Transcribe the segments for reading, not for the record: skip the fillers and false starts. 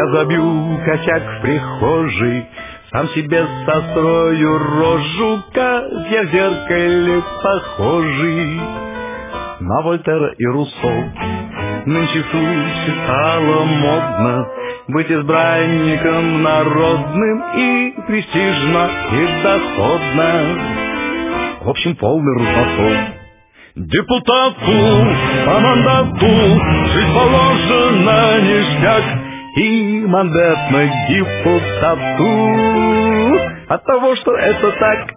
Я забью косяк в прихожей, сам себе сострою рожу, как я в зеркале похожий на Вольтера и Руссо. Нынче в Турции стало модно быть избранником народным, и престижно, и доходно. В общем, полный разносол. Депутату по мандату жить положено ништяк, и мандат на депутату от того, что это так.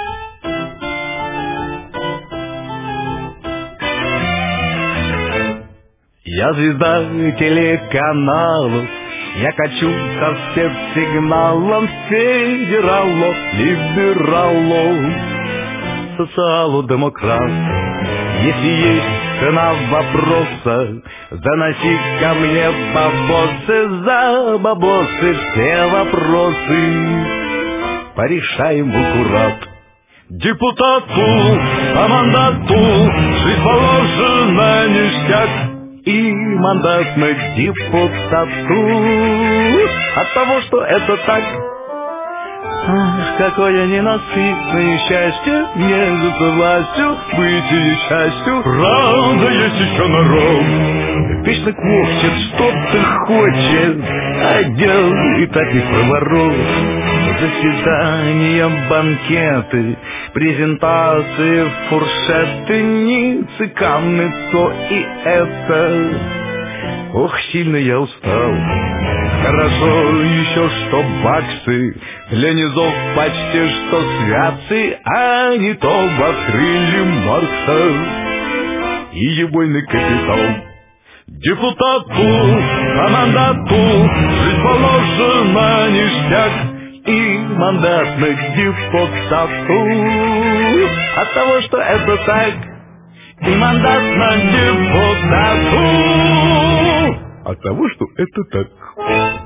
Я звезда телеканалов, я качу со спецсигналом федералов, либералов, социал-демократ. Если есть цена вопроса, заноси ко мне бабосы, за бабосы все вопросы порешаем аккурат. Депутату по мандату жить положено ништяк, и мандат на депутату от того, что это так. Ах, какое ненасытное счастье, между властью быть и счастью. Правда, есть еще народ, вечно квохчет, что ты хочешь, а дел и так не проворот. Заседания, банкеты, презентации, фуршеты, ницы, камны, то и это. Ох, сильно я устал. Хорошо еще, что баксы для низов почти что святцы, а не то открыли Маркса и ебойный капитал. Депутату по мандату жить положено ништяк, и мандат на депутату от того, что это так. И мандат на депутату от того, что это так.